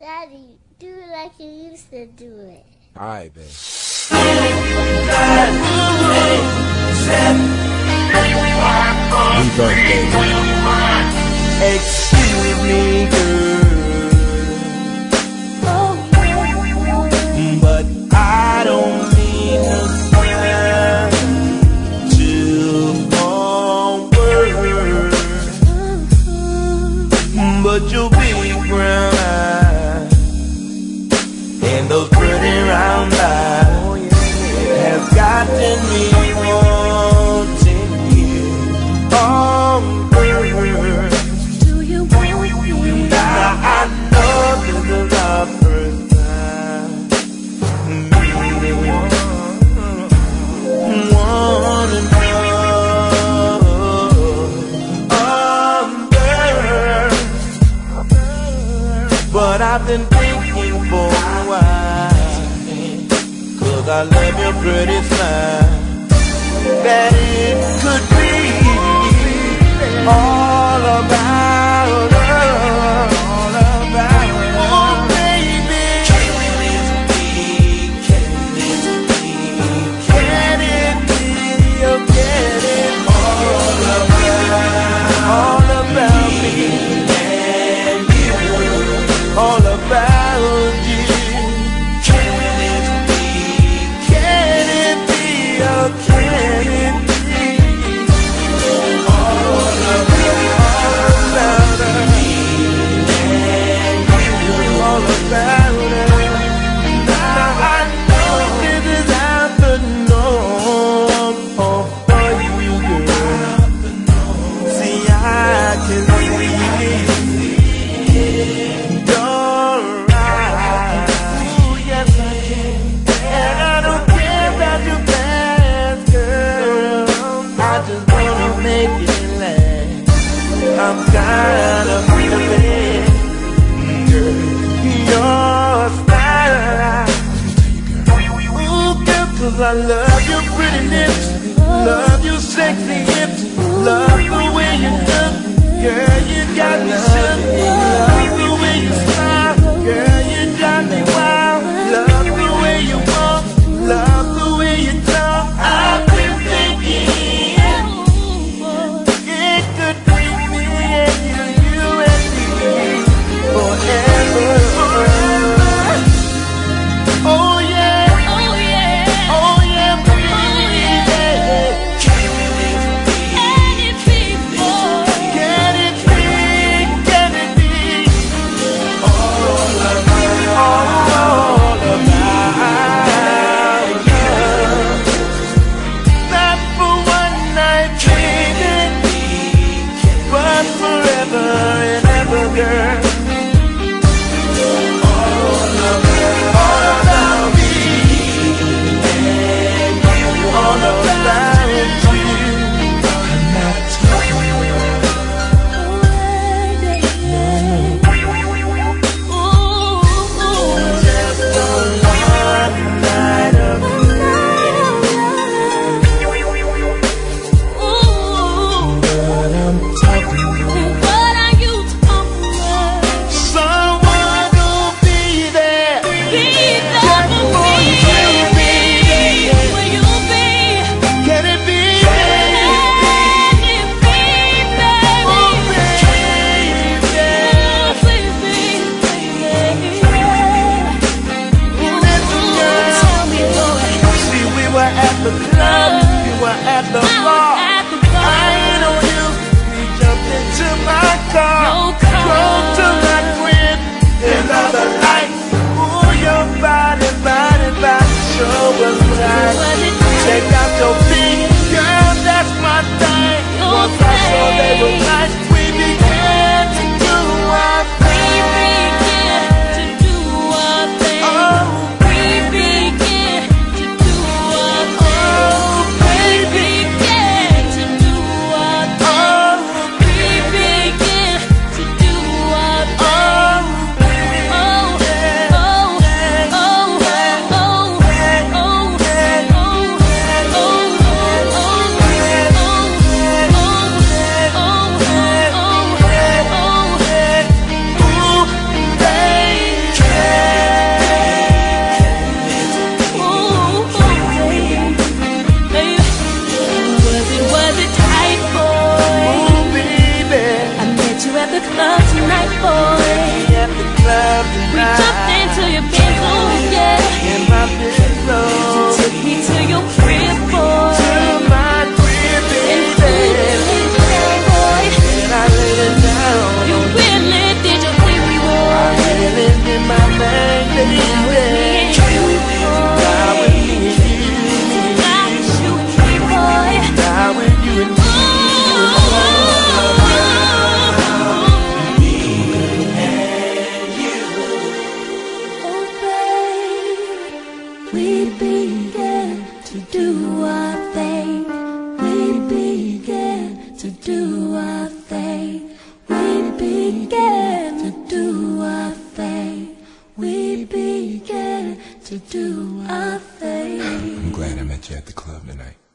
Daddy, do it like you used to do it. All right, babe. Happy birthday. Excuse me, girl, but I don't mean to sound too forward, but your big brown eyes and those pretty round eyes have gotten me wanting you. Oh, girl, Do you want me? now I know this is our first time meeting. Wanna know, oh, girl, but I've been thinking for a while, 'cause I love your pretty smile, that it could be all about us, all about us. Oh, baby, can it be, can it be, can it be, oh, can it all about me and you, all about you. Can it be, oh, can it be all about us, all about us. Now I know this is out the norm for you, girl. See, I can see your eyes. Ooh, yes, I can. And I don't care about your past, girl. I just wanna make you laugh. I'm kind of feeling, girl, your style. Ooh, girl, 'cause I love your pretty lips, love your sexy hips, love the way you look, girl, you got me shook. Love the way you smile, girl, you drive me wild. Love the way you walk, love the way you talk. I've been thinking it could be me and you and me forever. Oh yeah, Oh yeah. oh yeah, baby. Can it be? Can it be more? Can it be? Can it be all about us? Not for one night, baby, but forever and ever, girl. All about me and you, all about you. I'm not talking just a one night of but I'm talking someone who'll be there just for you, baby. Can it be, baby? Oh, baby. Listen, girl. See, we were at the club, we were at the bar. I ain't on you. We jumped into my car, drove to my crib, another light. Ooh, your body show was right. Check out your feet, girl, that's my thing. Once I saw they were nice, we began to do our thing. Oh, begin to do our thing. I'm glad I met you at the club tonight.